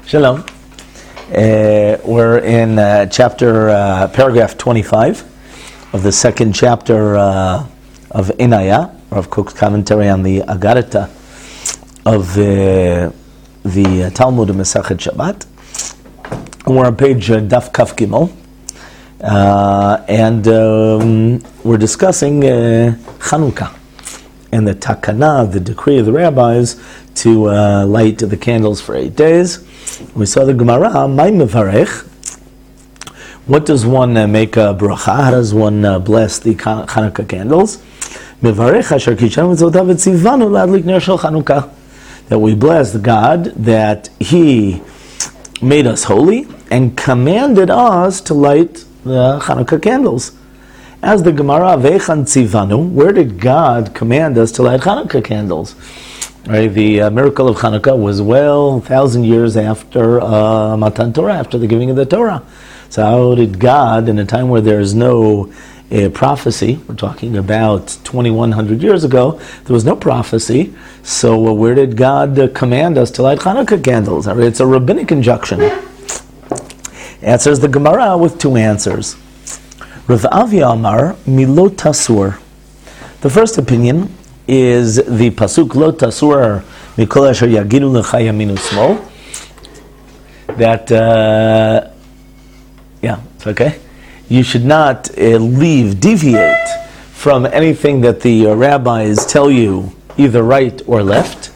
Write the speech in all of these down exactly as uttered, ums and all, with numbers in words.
Shalom. Uh, we're in uh, chapter, uh, paragraph twenty-five of the second chapter uh, of Inaya, Rav Kook's commentary on the Agarita of uh, the Talmud of Masachet Shabbat. We're on page uh, Daf Kaf Gimel, uh, and um, we're discussing uh, Chanukah and the takana, the decree of the rabbis to uh, light the candles for eight days. We saw the Gemara, May Mevarech. What does one uh, make a bracha? How does one uh, bless the Chanukah candles? Mevarech asher kishan v'tzotav v'tzivanu ladlik ner shel Chanukah. That we bless God that He made us holy and commanded us to light the Chanukah candles. As the Gemara, Veichan tzivanu, where did God command us to light Chanukah candles? Right, the uh, miracle of Chanukah was well a thousand years after uh, Matan Torah, after the giving of the Torah. So how did God, in a time where there is no uh, prophecy, we're talking about twenty-one hundred years ago, there was no prophecy, so uh, where did God uh, command us to light Chanukah candles? Right, it's a rabbinic injunction. Answers the Gemara with two answers. Rav Avi Amar, Milot Tasur. The first opinion is the pasuk Lo Tasur Mikol Asher Yagidu Lecha Yamin U'Shmol. That, uh, yeah, it's okay. You should not uh, leave, deviate from anything that the uh, rabbis tell you, either right or left.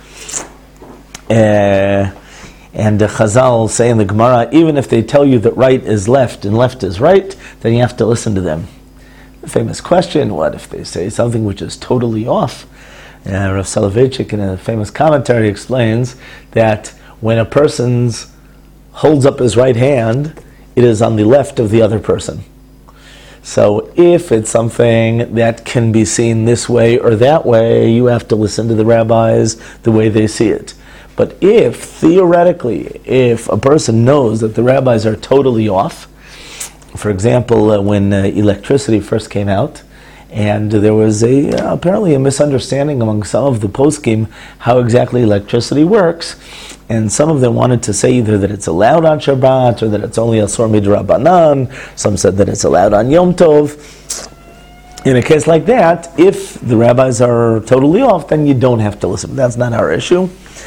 Uh, and uh, Chazal say in the Gemara, even if they tell you that right is left and left is right, then you have to listen to them. The famous question, what if they say something which is totally off? Uh, Rav Soloveitchik in a famous commentary explains that when a person holds up his right hand, it is on the left of the other person. So if it's something that can be seen this way or that way, you have to listen to the rabbis the way they see it. But if, theoretically, if a person knows that the rabbis are totally off, for example, uh, when uh, electricity first came out, and there was a uh, apparently a misunderstanding among some of the poskim how exactly electricity works, and some of them wanted to say either that it's allowed on Shabbat or that it's only asur midrabanan. Some said that it's allowed on Yom Tov. In a case like that, if the rabbis are totally off, then you don't have to listen. That's not our issue.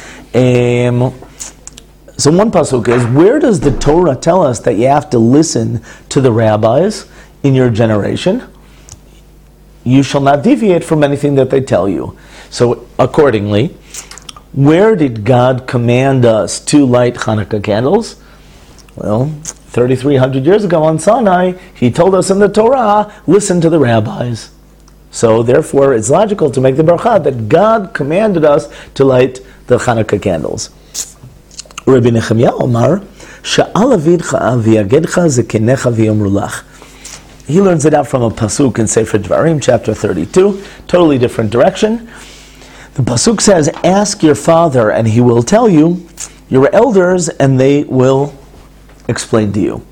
Um, so one pasuk is, where does the Torah tell us that you have to listen to the rabbis in your generation? You shall not deviate from anything that they tell you. So accordingly, where did God command us to light Chanukah candles? Well, thirty-three hundred years ago on Sinai, He told us in the Torah, listen to the rabbis. So therefore, it's logical to make the bracha that God commanded us to light the Chanukah candles. Rabbi Nechemia Omar, Sha'al avidcha v'yagedcha zekenecha v'yomru lach. He learns it out from a pasuk in Sefer Dvarim, chapter thirty-two, totally different direction. The pasuk says, ask your father and he will tell you, your elders and they will explain to you.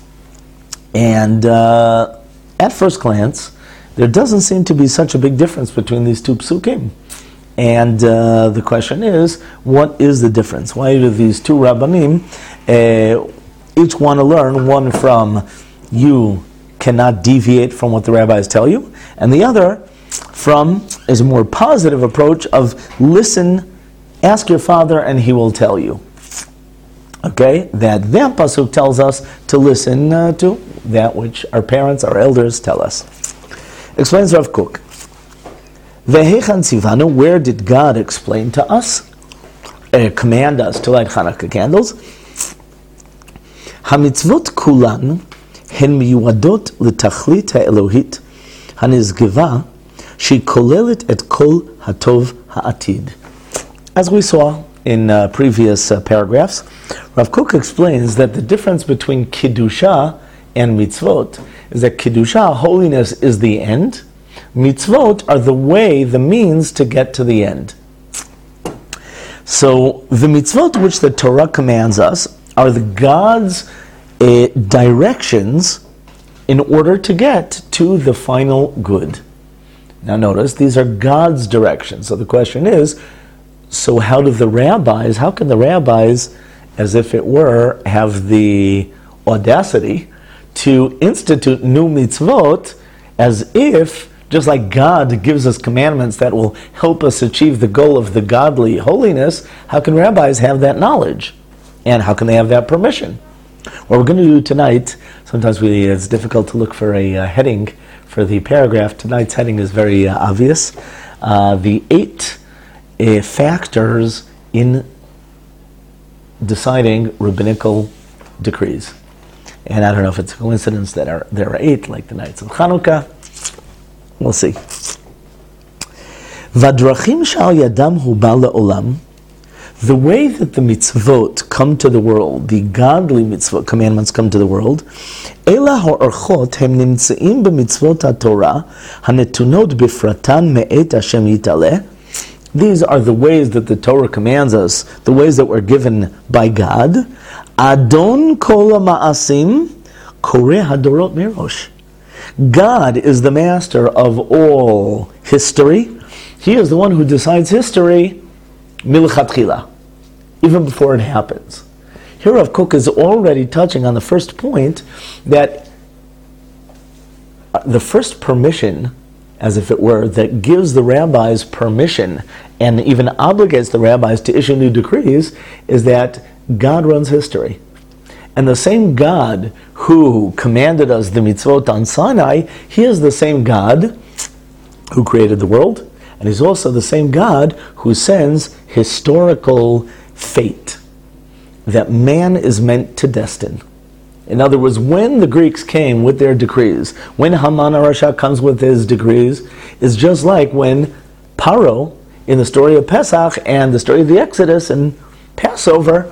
And uh, at first glance, there doesn't seem to be such a big difference between these two psukim. And uh, the question is, what is the difference? Why do these two rabbanim uh, each want to learn, one from you cannot deviate from what the rabbis tell you, and the other from is a more positive approach of listen, ask your father and he will tell you. Okay, that that pasuk tells us to listen uh, to that which our parents, our elders tell us. Explains Rav Kook. Ve'hechan tzivanu, where did God explain to us, uh, command us to light Chanukah candles? Hamitzvot kulan hen miyuadot l'tachlit ha'elohit hanizgeva shekolelet et kol hatov ha'atid. As we saw in uh, previous uh, paragraphs, Rav Kook explains that the difference between Kiddusha and Mitzvot is that Kiddusha, holiness, is the end. Mitzvot are the way, the means to get to the end. So the mitzvot which the Torah commands us are the God's uh, directions in order to get to the final good. Now notice, these are God's directions. So the question is, so how do the rabbis, how can the rabbis as if it were, have the audacity to institute new mitzvot as if, just like God gives us commandments that will help us achieve the goal of the godly holiness, how can rabbis have that knowledge? And how can they have that permission? What we're going to do tonight, sometimes we, it's difficult to look for a uh, heading for the paragraph. Tonight's heading is very uh, obvious. Uh, the eight uh, factors in deciding rabbinical decrees. And I don't know if it's a coincidence that are, there are eight, like the nights of Chanukah. We'll see. Vadrachim shal yadam hu ba le'olam. The way that the mitzvot come to the world, the godly mitzvot, commandments come to the world, Ela ha'orchot hem nimtzeim b'mitzvot ha'Torah hanetunot bifratan me'et Hashem yitaleh. These are the ways that the Torah commands us, the ways that were given by God. Adon kol ha'ma'asim koreh hadorot mirosh. God is the master of all history. He is the one who decides history milchatchila, even before it happens. Here Rav Kook is already touching on the first point, that the first permission, as if it were, that gives the rabbis permission and even obligates the rabbis to issue new decrees, is that God runs history. And the same God who commanded us the mitzvot on Sinai, He is the same God who created the world, and He's also the same God who sends historical fate that man is meant to destine. In other words, when the Greeks came with their decrees, when Haman HaRasha comes with his decrees, is just like when Paro, in the story of Pesach and the story of the Exodus and Passover,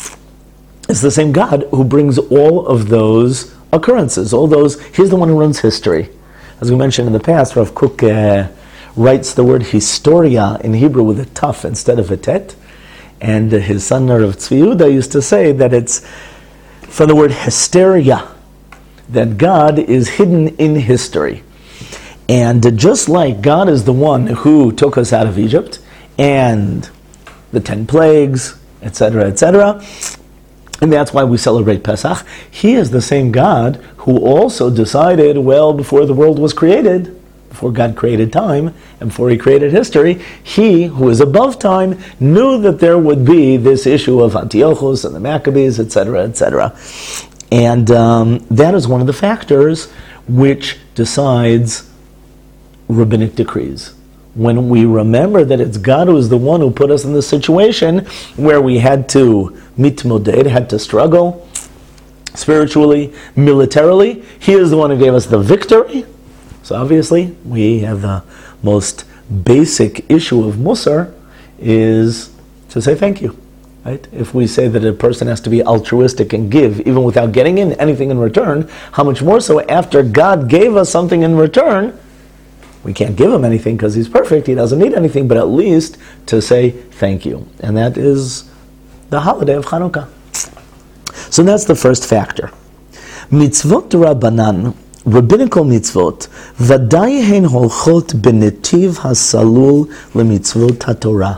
is the same God who brings all of those occurrences, all those, He's the one who runs history. As we mentioned in the past, Rav Kook uh, writes the word historia in Hebrew with a taf instead of a tet, and uh, his son Rav Tzvi Yehuda used to say that it's from the word hysteria, that God is hidden in history. And uh, just like God is the one who took us out of Egypt, and the ten plagues, et cetera, et cetera, and that's why we celebrate Pesach, He is the same God who also decided, well, before the world was created, before God created time, and before He created history, He, who is above time, knew that there would be this issue of Antiochus and the Maccabees, et cetera, et cetera. And um, that is one of the factors which decides rabbinic decrees. When we remember that it's God who is the one who put us in the situation where we had to mitmoded, had to struggle spiritually, militarily, He is the one who gave us the victory. So obviously, we have the most basic issue of Musar is to say thank you. Right? If we say that a person has to be altruistic and give, even without getting in anything in return, how much more so after God gave us something in return? We can't give Him anything because He's perfect, He doesn't need anything, but at least to say thank you. And that is the holiday of Chanukah. So that's the first factor. Mitzvot Rabbanan, rabbinical mitzvot, vadai hen holchot benetiv hasalul lemitzvot haTorah.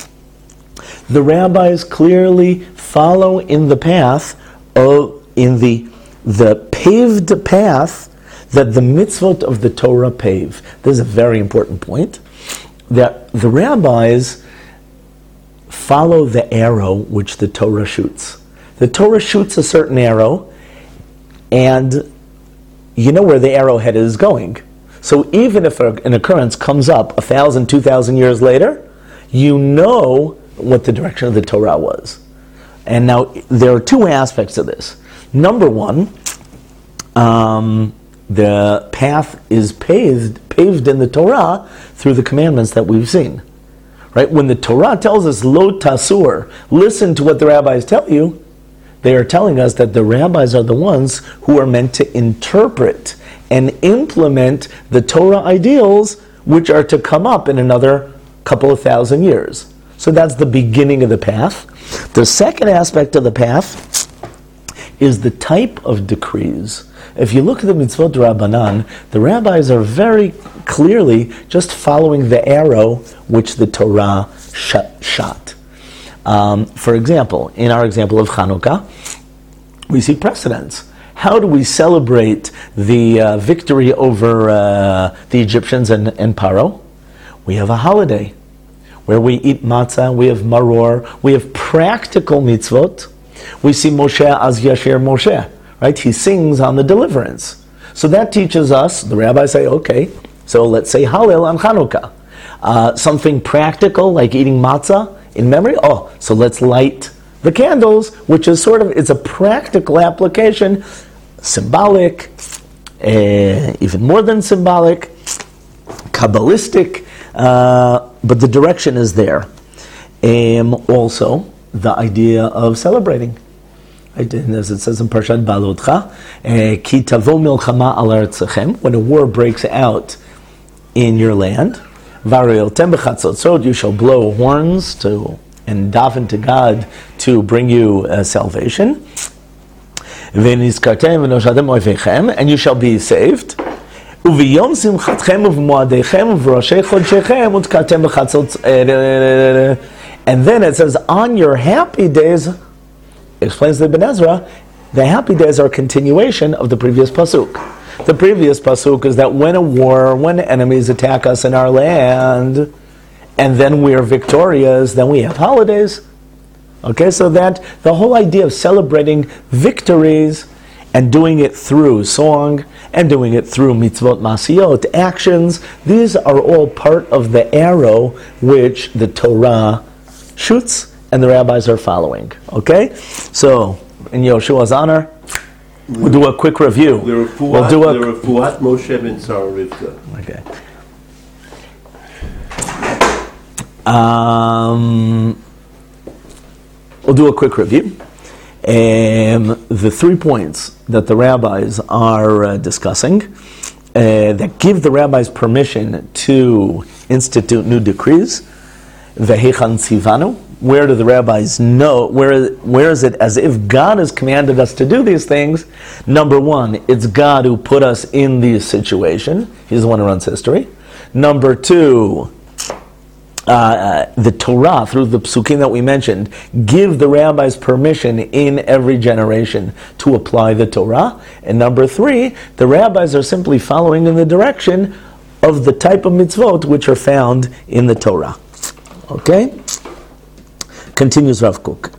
The rabbis clearly follow in the path, of, in the, the paved path that the mitzvot of the Torah pave. This is a very important point, that the rabbis follow the arrow which the Torah shoots. The Torah shoots a certain arrow, and you know where the arrowhead is going. So even if an occurrence comes up a thousand, two thousand years later, you know what the direction of the Torah was. And now there are two aspects of this. Number one, um, the path is paved, paved in the Torah through the commandments that we've seen. Right? When the Torah tells us, lo tasur, listen to what the rabbis tell you, they are telling us that the rabbis are the ones who are meant to interpret and implement the Torah ideals which are to come up in another couple of thousand years. So that's the beginning of the path. The second aspect of the path is the type of decrees. If you look at the mitzvot Rabbanan, the rabbis are very clearly just following the arrow which the Torah shot. Um, for example, in our example of Chanukah, we see precedents. How do we celebrate the uh, victory over uh, the Egyptians and, and Paro? We have a holiday where we eat matzah, we have maror, we have practical mitzvot. We see Moshe as Yashir Moshe, right? He sings on the deliverance. So that teaches us, the rabbis say, okay, so let's say Hallel on Chanukah. Uh, something practical like eating matzah in memory, oh, so let's light the candles, which is sort of, it's a practical application, symbolic, uh, even more than symbolic, Kabbalistic, uh, but the direction is there. Um, also, the idea of celebrating. Right? And as it says in Parshat Balotcha, Ki tavo milchama al aretzechem, when a war breaks out in your land, Variotem b'chatzotzot, you shall blow horns to and daven to God to bring you uh, salvation. V'nizkartem v'noshatem oivechem, and you shall be saved. Uviyom simchatchem uv'moadechem uv'roshei chodshechem utkartem b'chatzot. And then it says, on your happy days, explains the Ibn Ezra, the happy days are a continuation of the previous pasuk. The previous pasuk is that when a war, when enemies attack us in our land, and then we are victorious, then we have holidays. Okay, so that the whole idea of celebrating victories and doing it through song and doing it through mitzvot masiyot, actions, these are all part of the arrow which the Torah shoots and the rabbis are following. Okay, so in Yoshua's honor, we'll do a quick review. We'll do a Refuat Moshe ben Sarah Rivka. Okay. Um, we'll do a quick review. Um, the three points that the rabbis are uh, discussing uh, that give the rabbis permission to institute new decrees. Vehechan tzivanu. Where do the rabbis know? Where where is it as if God has commanded us to do these things? Number one, it's God who put us in this situation. He's the one who runs history. Number two, uh, the Torah, through the psukim that we mentioned, give the rabbis permission in every generation to apply the Torah. And number three, the rabbis are simply following in the direction of the type of mitzvot which are found in the Torah. Okay? Continues Rav Kook.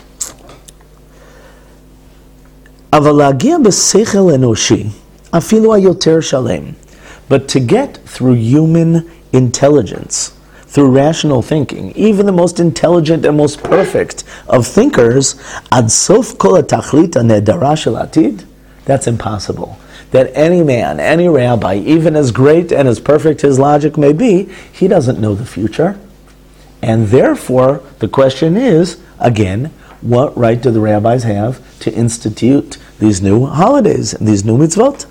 But to get through human intelligence, through rational thinking, even the most intelligent and most perfect of thinkers, ad sof kol hatachlit hanedara shel atid, that's impossible. That any man, any rabbi, even as great and as perfect his logic may be, he doesn't know the future. And therefore, the question is, again, what right do the rabbis have to institute these new holidays and these new mitzvot?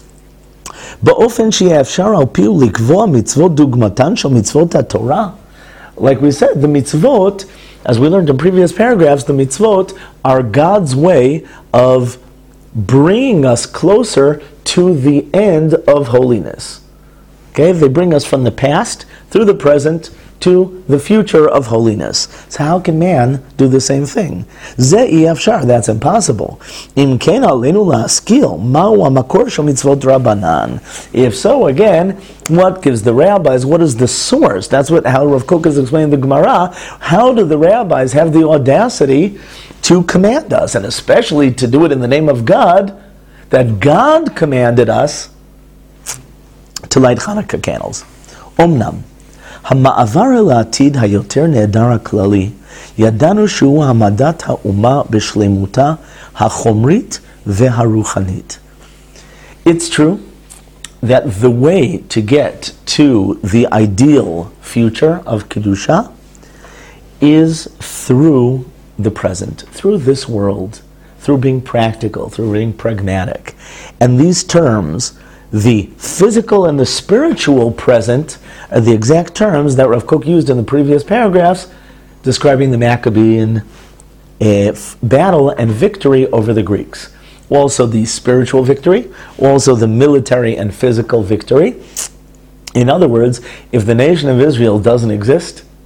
באופן שיאפשר על פיו לקבוע מצוות דוגמתן של מצוות התורה. Like we said, the mitzvot, as we learned in previous paragraphs, the mitzvot are God's way of bringing us closer to the end of holiness. Okay, they bring us from the past through the present to the future of holiness. So how can man do the same thing? Ze i'afshar, that's impossible. Im ken alenu la'askil, ma'u ha'makor shel mitzvot rabbanan. If so, again, what gives the rabbis, what is the source? That's what how Rav Kook is explaining the Gemara. How do the rabbis have the audacity to command us, and especially to do it in the name of God, that God commanded us to light Hanukkah candles? Omnam. המעבר אל העתיד היותר נהדר הכללי, ידענו שהוא העמדת האומה בשלמותה החומרית והרוחנית. It's true that the way to get to the ideal future of Kedusha is through the present, through this world, through being practical, through being pragmatic. And these terms, the physical and the spiritual present, are the exact terms that Rav Kook used in the previous paragraphs describing the Maccabean uh, battle and victory over the Greeks. Also the spiritual victory, also the military and physical victory. In other words, if the nation of Israel doesn't exist,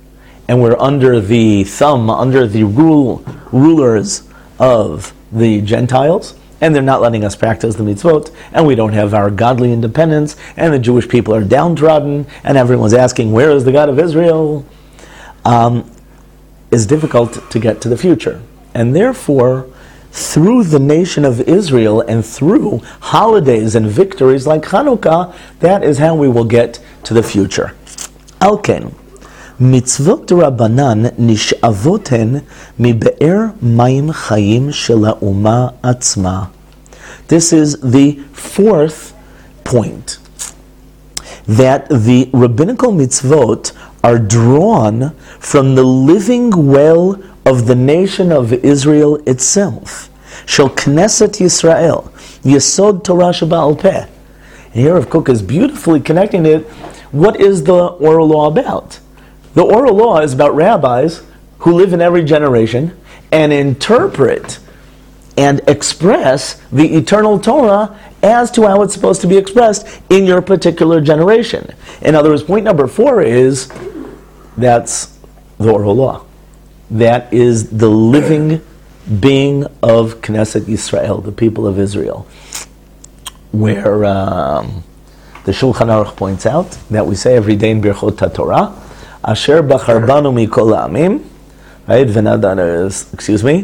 and we're under the thumb, under the rule rulers of the Gentiles, and they're not letting us practice the mitzvot, and we don't have our godly independence, and the Jewish people are downtrodden, and everyone's asking, where is the God of Israel? Um, it's difficult to get to the future. And therefore, through the nation of Israel and through holidays and victories like Hanukkah, that is how we will get to the future. Alken, mitzvot Rabbanan nish'avoten mibe'er mayim chayim shel ha'uma atzma. This is the fourth point, that the rabbinical mitzvot are drawn from the living well of the nation of Israel itself. Shel Knesset Yisrael, Yesod Torah Sheba'al Peh. And here Rav Kook is beautifully connecting it. What is the oral law about? The oral law is about rabbis who live in every generation and interpret and express the eternal Torah as to how it's supposed to be expressed in your particular generation. In other words, point number four is, that's the oral law. That is the living being of Knesset Yisrael, the people of Israel, where um, the Shulchan Aruch points out that we say every day in Birchot HaTorah, Asher bachar banu mikol ha'amim, right? V'nadan, excuse me,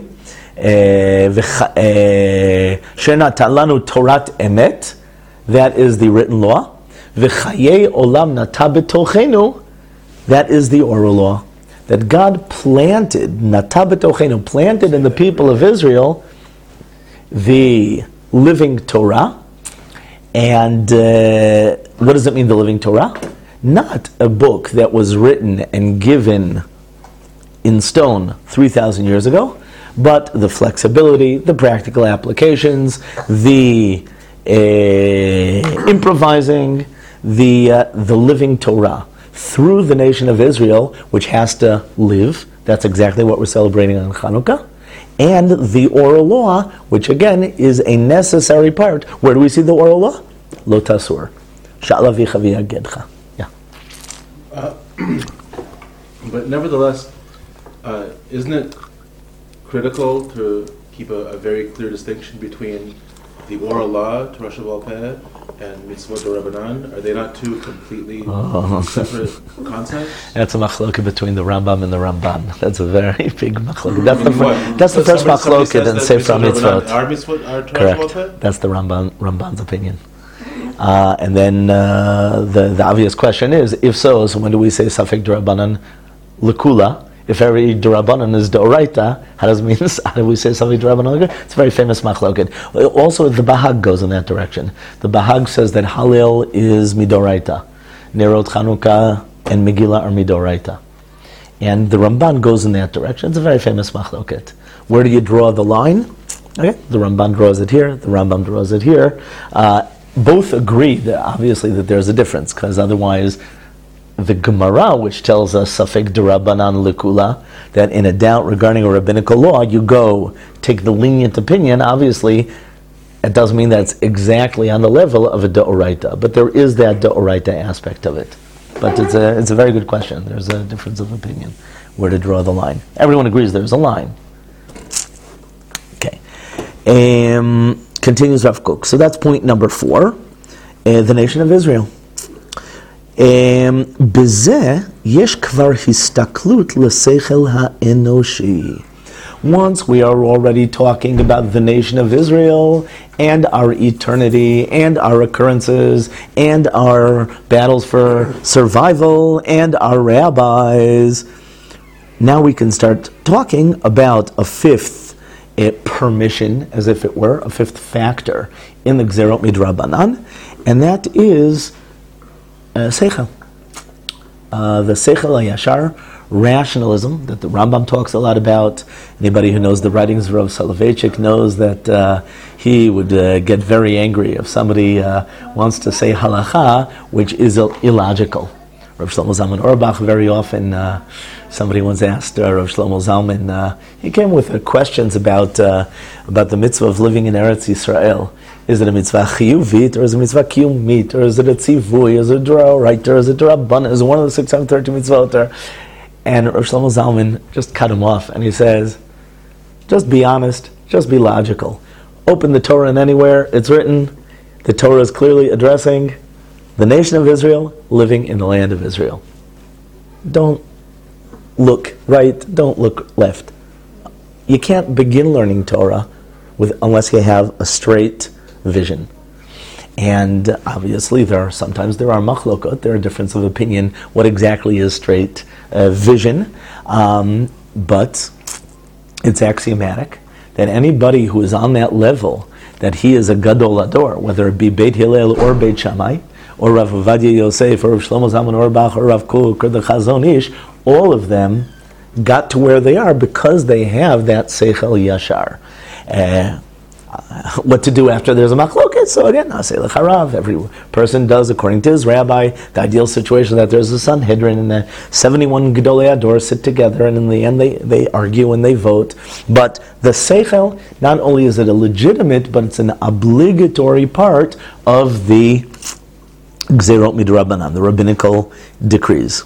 Shenatan lanu Torat emet, that is the written law. V'chayei olam nata b'tochenu, that is the oral law. That God planted, nata b'tochenu, planted in the people of Israel the living Torah. And uh, what does it mean, the living Torah? Not a book that was written and given in stone three thousand years ago, but the flexibility, the practical applications, the uh, improvising, the uh, the living Torah through the nation of Israel, which has to live. That's exactly what we're celebrating on Hanukkah. And the oral law, which again is a necessary part. Where do we see the oral law? Lo tasur. Sha'la vicha v'yagedcha. Yeah. Uh, but nevertheless, uh, isn't it critical to keep a, a very clear distinction between the oral law, Torah Sheba'al Peh, and Mitzvot Rabbanan? Are they not two completely oh. separate concepts? That's a machloket between the Rambam and the Ramban. That's a very big machloket. That's the, What? fir- that's the So first somebody- somebody machloket in says Sefer that Mitzvot Mitzvot. Rabbanan Are Mitzvot are Torah Sheba'al Peh? Correct. That's the Ramban, Ramban's opinion. Uh, and then uh, the, the obvious question is, if so, so when do we say Safek D'Rabbanan L'Kula? If every D'Rabbanan is D'Oraita, how does it mean? How do we say Safek D'Rabbanan L'Kula? It's a very famous machloket. Also, the Bahag goes in that direction. The Bahag says that Halil is Midoraita. Nerot Chanukah and Megillah are Midoraita. And the Ramban goes in that direction. It's a very famous machloket. Where do you draw the line? Okay, the Ramban draws it here, the Rambam draws it here. Uh, both agree, that obviously, that there's a difference, because otherwise, the Gemara, which tells us Safek D'Rabbanan L'Kula, that in a doubt regarding a rabbinical law, you go take the lenient opinion. Obviously, it doesn't mean that's exactly on the level of a D'Oraita, but there is that D'Oraita aspect of it. But it's a it's a very good question. There's a difference of opinion where to draw the line. Everyone agrees there's a line. Okay. Um, continues Rav Kook. So that's point number four. Uh, the nation of Israel. בזה יש כבר הסתכלות לשכל האנושי. Once we are already talking about the nation of Israel and our eternity and our occurrences and our battles for survival and our rabbis, now we can start talking about a fifth uh, permission, as if it were, a fifth factor in the Gzerot Midrabanan, and that is Uh, Seichel. Uh, the Seichel HaYashar, rationalism, that the Rambam talks a lot about. Anybody who knows the writings of Rav Soloveitchik knows that uh, he would uh, get very angry if somebody uh, wants to say halacha, which is Ill- illogical. Rav Shlomo Zalman Auerbach, very often, uh, somebody once asked uh, Rav Shlomo Zalman, uh, he came with uh, questions about uh, about the mitzvah of living in Eretz Yisrael. Is it a mitzvah chiyuvit, or is it a mitzvah kiyumit, or is it a tzivui, is it a d'oraita, or is it a rabban, is it one of the six hundred thirty mitzvot? Or, And Rosh Shlomo Zalman just cut him off, and he says, just be honest, just be logical. Open the Torah and anywhere it's written, the Torah is clearly addressing the nation of Israel living in the land of Israel. Don't look right, don't look left. You can't begin learning Torah with unless you have a straight vision. And obviously there are sometimes there are machlokot, there are differences of opinion what exactly is straight uh, vision, um, but it's axiomatic that anybody who is on that level, that he is a gadol ador, whether it be Beit Hillel or Beit Shammai, or Rav Ovadia Yosef, or Rav Shlomo Zalman Auerbach, or Rav Kook, or the Chazon Ish, all of them got to where they are because they have that seichel yashar. Uh, what to do after there's a machloket? So again, Nasei l'charav. Every person does according to his rabbi. The ideal situation that there's a Sanhedrin and the seventy-one Gedolei Ador sit together, and in the end they, they argue and they vote. But the seichel, not only is it a legitimate, but it's an obligatory part of the Gzerot Midrabanan, the rabbinical decrees.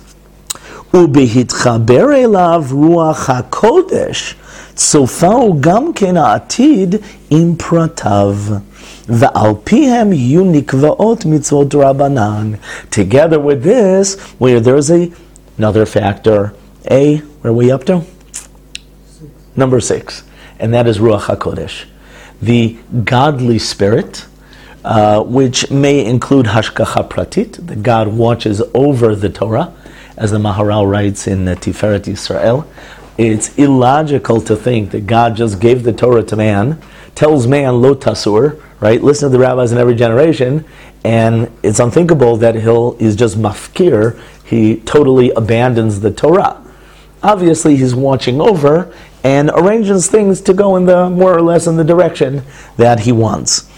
ובהתחבר אליו רוח הקודש, צופהו גם כן העתיד עם פרטיו, ועל פיהם יהיו נקבעות מצוות רבנן. Together with this, where there's a, another factor, A, where are we up to? Six. Number six, and that is Ruach HaKodesh, the godly spirit, uh, which may include Hashgacha Pratit, that God watches over the Torah, as the Maharal writes in uh, Tiferet Yisrael. It's illogical to think that God just gave the Torah to man, tells man lo tasur, right? Listen to the rabbis in every generation, and it's unthinkable that he'll is just mafkir. He totally abandons the Torah. Obviously, he's watching over and arranges things to go in the more or less in the direction that he wants.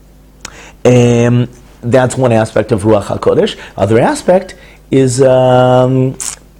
Um, that's one aspect of Ruach HaKodesh. Other aspect is um,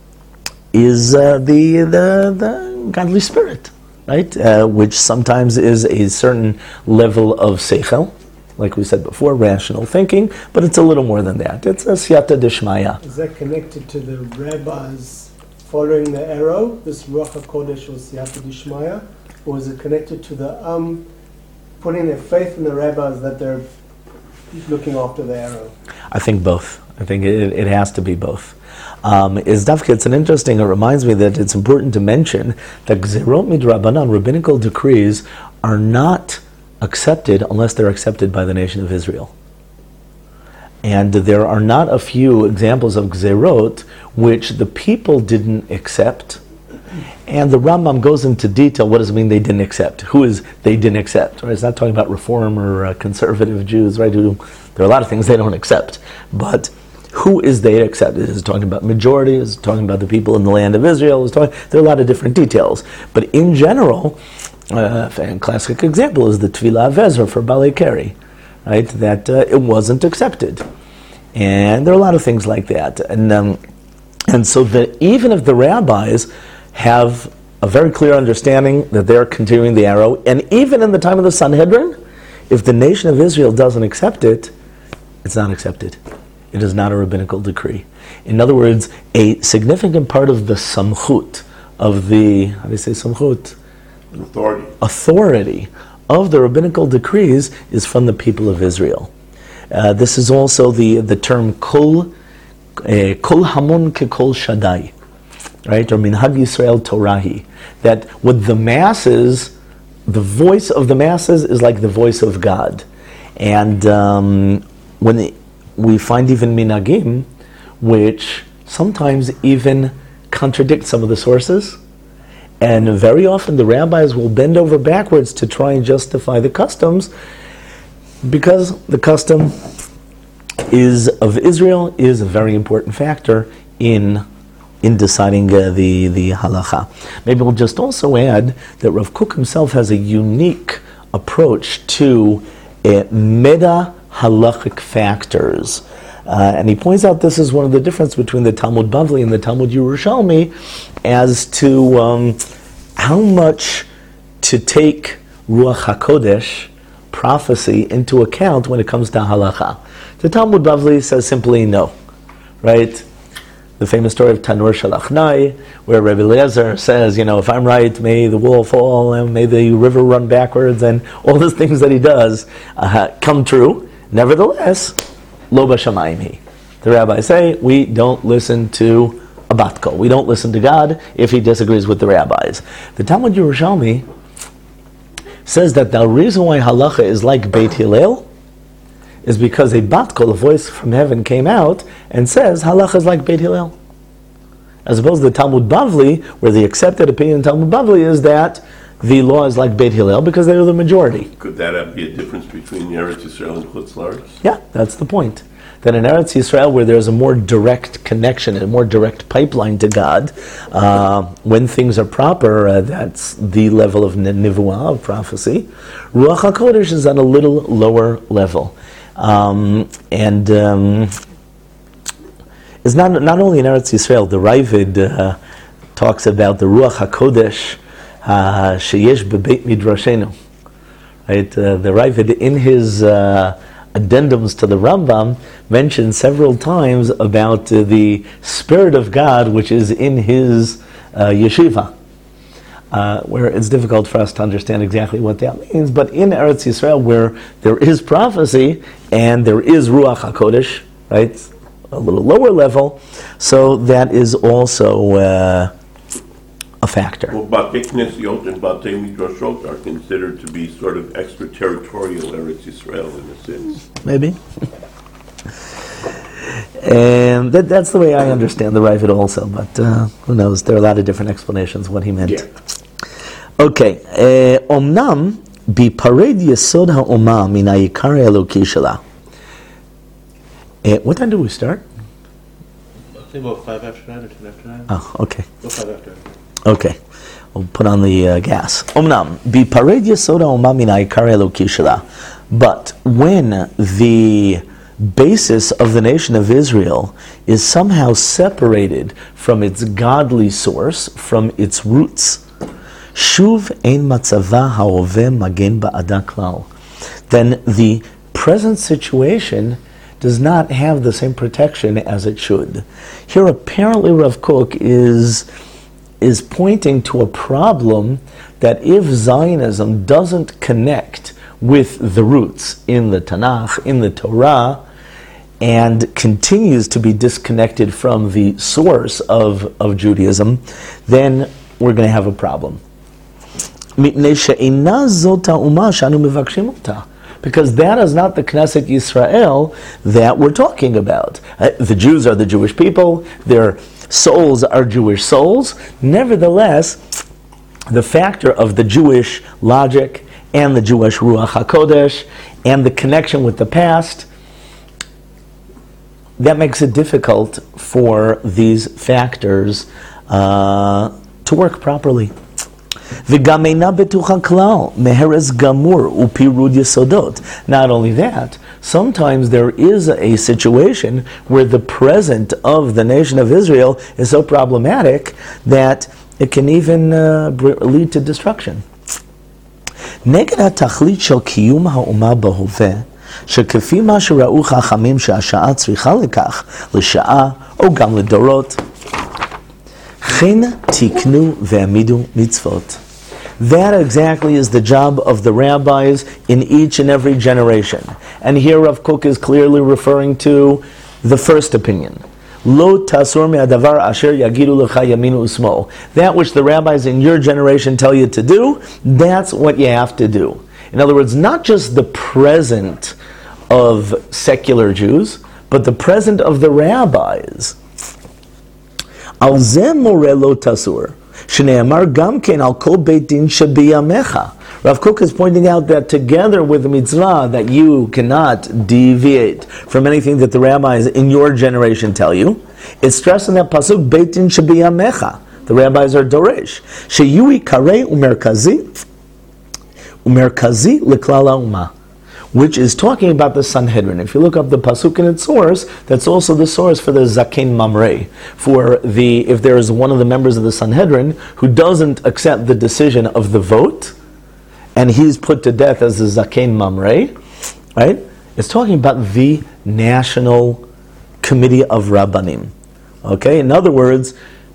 is uh, the, the the godly spirit, right? Uh, which sometimes is a certain level of seichel, like we said before, rational thinking, but it's a little more than that. It's a siyata deshmaya. Is that connected to the rabbis following the arrow, this Ruach HaKodesh or siyata deshmaya, or is it connected to the um putting their faith in the rabbis that they're looking after the arrow? I think both. I think it, it has to be both. Um, is Dafka, it's an interesting, it reminds me that it's important to mention that Gzerot Midrabanan, rabbinical decrees, are not accepted unless they're accepted by the nation of Israel. And there are not a few examples of Gzerot which the people didn't accept. And the Rambam goes into detail, what does it mean they didn't accept? Who is they didn't accept? Right? It's not talking about Reform or uh, conservative Jews, right? Who, there are a lot of things they don't accept. But who is they accept? Is it talking about majority? Is it talking about the people in the land of Israel? Is talking, there are a lot of different details. But in general, uh, a classic example is the Tefillah Vezra for Balei Keri, right? That uh, it wasn't accepted. And there are a lot of things like that. And um, and so that even if the rabbis have a very clear understanding that they're continuing the arrow, and even in the time of the Sanhedrin, if the nation of Israel doesn't accept it, it's not accepted. It is not a rabbinical decree. In other words, a significant part of the samchut, of the, how do you say samchut? Authority. Authority of the rabbinical decrees is from the people of Israel. Uh, this is also the, the term kol, uh, kol hamon ke kol shaddai, right? Or minhag Yisrael Torahi. That with the masses, the voice of the masses is like the voice of God. And um, when the, we find even minagim, which sometimes even contradict some of the sources. And very often the rabbis will bend over backwards to try and justify the customs, because the custom is of Israel is a very important factor in in deciding uh, the, the halacha. Maybe we'll just also add that Rav Kook himself has a unique approach to uh, meda halachic factors. Uh, and he points out this is one of the differences between the Talmud Bavli and the Talmud Yerushalmi as to um, how much to take Ruach HaKodesh, prophecy, into account when it comes to halacha. The Talmud Bavli says simply no, right? the famous story of Tanur Shalachnai, where Rebbe Eliezer says, you know, if I'm right, may the wall fall, and may the river run backwards, and all those things that he does uh, come true. Nevertheless, lo b'shamayim hi. The rabbis say, we don't listen to a batko. We don't listen to God if he disagrees with the rabbis. The Talmud Yerushalmi says that the reason why halacha is like Beit Hillel is because a batko, a voice from heaven, came out and says halacha is like Beit Hillel. As opposed to the Talmud Bavli, where the accepted opinion of Talmud Bavli is that the law is like Beit Hillel because they are the majority. Could that be a difference between Eretz Yisrael and Chutz La'aretz? Yeah, that's the point. That in Eretz Yisrael, where there's a more direct connection, a more direct pipeline to God, uh, when things are proper, uh, that's the level of nivuah, of prophecy. Ruach HaKodesh is at a little lower level. Um, and um, it's not not only in Eretz Yisrael. The Ravid uh, talks about the Ruach HaKodesh uh, sheyesh bebeit midrashenu. Right, uh, the Ravid in his uh, addendums to the Rambam mentions several times about uh, the Spirit of God which is in his uh, yeshiva. Uh, where it's difficult for us to understand exactly what that means, but in Eretz Yisrael, where there is prophecy and there is Ruach HaKodesh, right, a little lower level, so that is also uh, a factor. Well, Batei Knesiot and Batei Midrashot are considered to be sort of extraterritorial Eretz Yisrael in a sense. Maybe. And that, that's the way I understand the Ravid also, but uh, who knows, there are a lot of different explanations what he meant. Yeah. Okay, Omnam bipared yesod ha'oma min ha'ikar ha'eloki shela. What time do we start? I think about five after nine or ten after nine. Oh, okay. About five after. Okay, we'll put on the uh, gas. Omnam bipared yesod ha'oma min ha'ikar ha'eloki shela. But when the basis of the nation of Israel is somehow separated from its godly source, from its roots, Shuv ein matzava ha'oveh magen ba'ada klal, then the present situation does not have the same protection as it should. Here apparently Rav Kook is, is pointing to a problem that if Zionism doesn't connect with the roots in the Tanakh, in the Torah, and continues to be disconnected from the source of, of Judaism, then we're going to have a problem. Because that is not the Knesset Yisrael that we're talking about. Uh, the Jews are the Jewish people, their souls are Jewish souls. Nevertheless, the factor of the Jewish logic and the Jewish Ruach HaKodesh and the connection with the past, that makes it difficult for these factors uh, to work properly. Not only that, sometimes there is a situation where the present of the nation of Israel is so problematic that it can even uh, lead to destruction. שכפי מה שראו חכמים שהשעה צריכה לכך, לשעה או גם לדורות, כן תקנו והעמידו מצוות. That exactly is the job of the rabbis in each and every generation. And here Rav Kook is clearly referring to the first opinion. Lo tasur me'adavar asher yagidu lecha yaminu usmo. That which the rabbis in your generation tell you to do, that's what you have to do. In other words, not just the present of secular Jews, but the present of the rabbis. Al zeh moreh lo tasur, shne'amar gam ken al kol beit din shebiyamecha. Rav Kook is pointing out that together with the mitzvah that you cannot deviate from anything that the rabbis in your generation tell you, it's stressing that pasuk beit din shebiyamecha. The rabbis are doresh. Sheyui karei umerkazi, umerkazi leklal ha'umah, which is talking about the Sanhedrin. If you look up the pasuk in its source, that's also the source for the Zaken Mamre, for the if there is one of the members of the Sanhedrin who doesn't accept the decision of the vote, and he's put to death as the Zaken Mamre, right? It's talking about the National Committee of Rabbanim, Okay, in other words,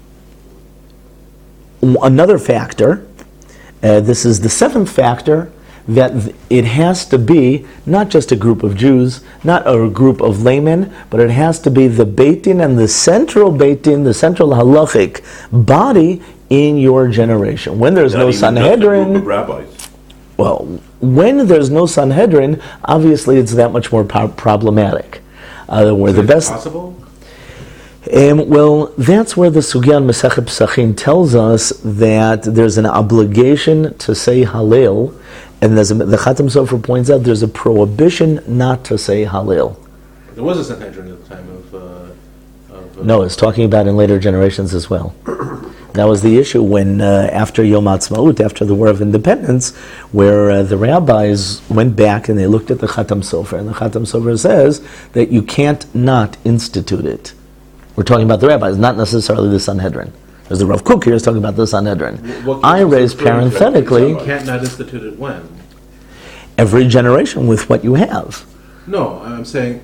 another factor, uh, this is the seventh factor, that th- it has to be not just a group of Jews, not a group of laymen, but it has to be the Beit Din and the central Beit Din, the central halachic body in your generation. When there's Not no even just a Sanhedrin, group of rabbis. well, when there's no Sanhedrin, obviously it's that much more po- problematic. Uh, where So the is it best, possible? um, well, that's where the Sugya on Masechet Pesachim tells us that there's an obligation to say Hallel, and there's a, the Chatam Sofer points out there's a prohibition not to say Hallel. There was a Sanhedrin at the time of. Uh, of uh, No, it's talking about in later generations as well. That was the issue when, uh, after Yom Ha'atzmaut, after the War of Independence, where uh, the rabbis went back and they looked at the Chatam Sofer, and the Chatam Sofer says that you can't not institute it. We're talking about the rabbis, not necessarily the Sanhedrin. There's the Rav Kook here is talking about the Sanhedrin. What I case is raised referring to? parenthetically You can't not institute it when? every generation with what you have. No, I'm saying.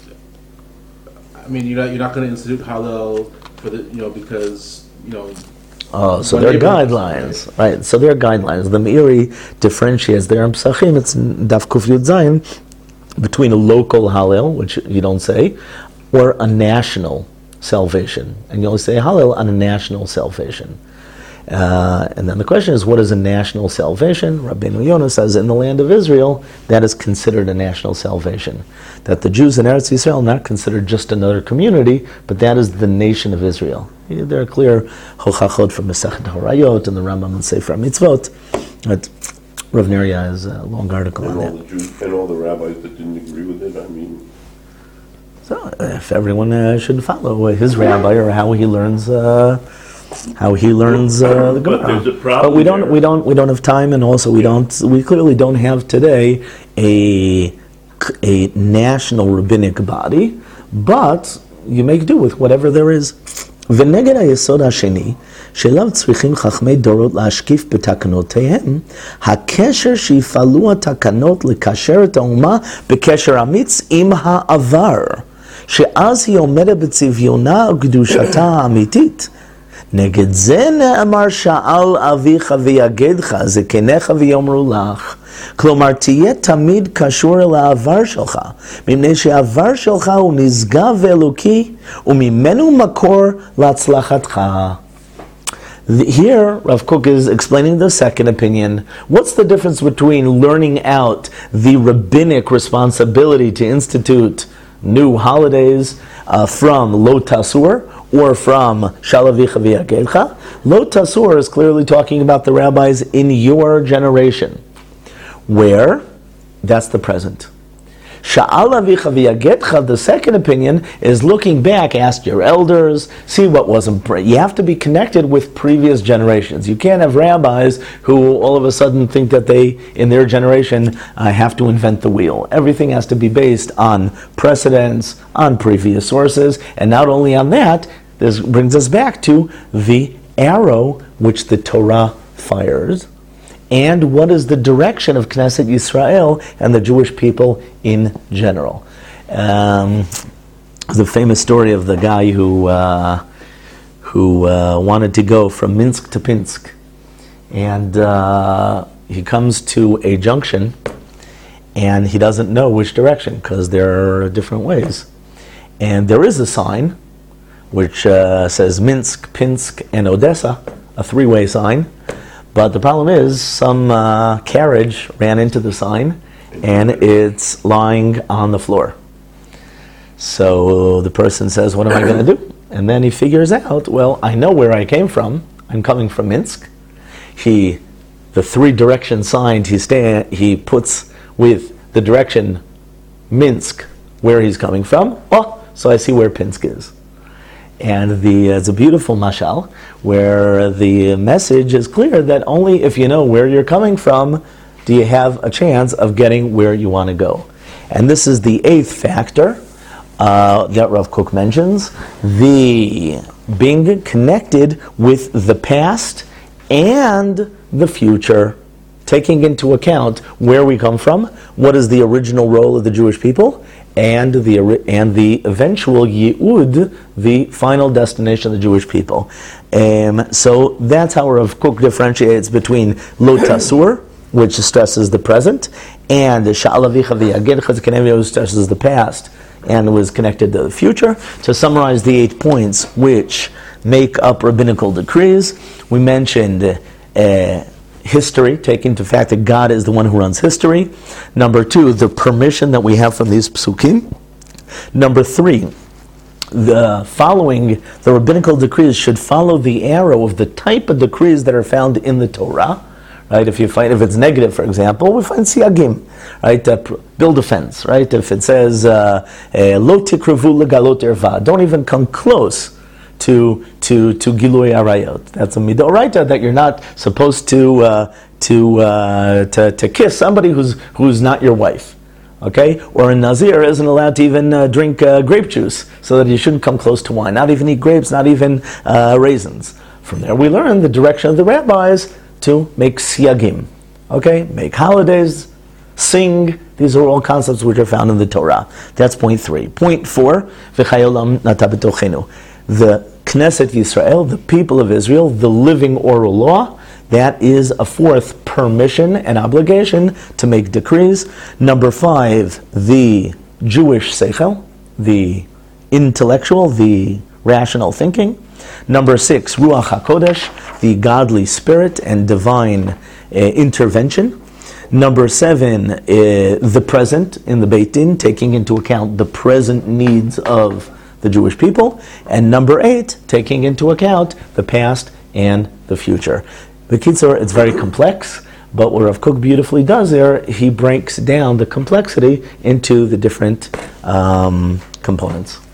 I mean, you're not you're not going to institute Hallel for the you know because you know. Oh, so When there are they- guidelines, right? So there are guidelines. The Meiri differentiates there in Pesachim, it's in Daf Kuf Yud Zayin, between a local Hallel, which you don't say, or a national salvation. And you only say Hallel on a national salvation. Uh, and then the question is, what is a national salvation? Rabbeinu Yonah says, in the land of Israel, that is considered a national salvation. That the Jews in Eretz Yisrael are not considered just another community, but that is the nation of Israel. There are clear hochachot from Masechet Horayot and the Rambam and Sefer Mitzvot. But Rav Neria has a long article And on all that. the Jews, and all the rabbis that didn't agree with it, I mean, So uh, if everyone uh, should follow uh, his rabbi or how he learns, uh, how he learns uh, the But Gemara. there's a problem But we don't, there. we don't, we don't have time, and also we don't, we clearly don't have today a a national rabbinic body. But you make do with whatever there is. ונגד היסוד השני, שאליו צריכים חכמי דורות להשקיף בתקנותיהם, הקשר שיפעלו התקנות לקשר את האומה בקשר אמיץ עם העבר, שאז היא עומדת בצביונה וקדושתה האמיתית. נגד זה נאמר שאל אביך ויגדך, זקניך ויאמרו לך. כלומר, תהיה תמיד קשור אל העבר שלך, מפני שהעבר שלך הוא נשגב ואלוקי, וממנו מקור להצלחתך. Here, Rav Kook is explaining the second opinion. What's the difference between learning out the rabbinic responsibility to institute new holidays uh, from Lo Tasur or from Shalavicha V'Yagelcha? Lo Tasur is clearly talking about the rabbis in your generation, where that's the present. Sha'al avicha v'yagetcha, the second opinion, is looking back, ask your elders, see what wasn't. Pre- you have to be connected with previous generations. You can't have rabbis who all of a sudden think that they, in their generation, uh, have to invent the wheel. Everything has to be based on precedents, on previous sources, and not only on that, this brings us back to the arrow which the Torah fires, and what is the direction of Knesset Yisrael and the Jewish people in general. Um, there's a famous story of the guy who uh, who uh, wanted to go from Minsk to Pinsk, and uh, he comes to a junction, and he doesn't know which direction because there are different ways. And there is a sign which uh, says Minsk, Pinsk, and Odessa, a three-way sign. But the problem is, some uh, carriage ran into the sign, and it's lying on the floor. So the person says, what am I going to do? And then he figures out, well, I know where I came from. I'm coming from Minsk. He, the three direction sign he, sta- he puts with the direction Minsk, where he's coming from. Oh, so I see where Pinsk is. And the, uh, it's a beautiful mashal where the message is clear that only if you know where you're coming from do you have a chance of getting where you want to go. And this is the eighth factor uh, that Rav Kook mentions, the being connected with the past and the future, taking into account where we come from, what is the original role of the Jewish people, and the ori- and the eventual Yi'ud, the final destination of the Jewish people. Um, so that's how Rav Kook differentiates between Lo Tasur, which stresses the present, and Sha'alavicha v'Yagedcha Zkanev, which stresses the past and was connected to the future. To summarize the eight points which make up rabbinical decrees, we mentioned uh, history, taking to fact that God is the one who runs history. Number two, the permission that we have from these psukim. Number three, the following, the rabbinical decrees should follow the arrow of the type of decrees that are found in the Torah. Right? If you find, if it's negative, for example, we find siyagim, right? Uh, build a fence, right? If it says uh, lo tikravu legalot erva, don't even come close to to to gilui arayot. That's a midoraita that you're not supposed to uh, to, uh, to to kiss somebody who's who's not your wife. Okay, or a nazir isn't allowed to even uh, drink uh, grape juice, so that you shouldn't come close to wine, not even eat grapes, not even uh, raisins. From there, we learn the direction of the rabbis to make siyagim, okay? Make holidays, sing. These are all concepts which are found in the Torah. That's point three. Point four, v'chayolam nata b'tochenu. The Knesset Yisrael, the people of Israel, the living oral law, that is a fourth permission and obligation to make decrees. Number five, the Jewish seichel, the intellectual, the rational thinking. Number six, Ruach HaKodesh, the godly spirit and divine uh, intervention. Number seven, uh, the present in the Beit Din, taking into account the present needs of the Jewish people. And number eight, taking into account the past and the future. The Kitzur, it's very complex, but what Rav Kook beautifully does there, he breaks down the complexity into the different um, components.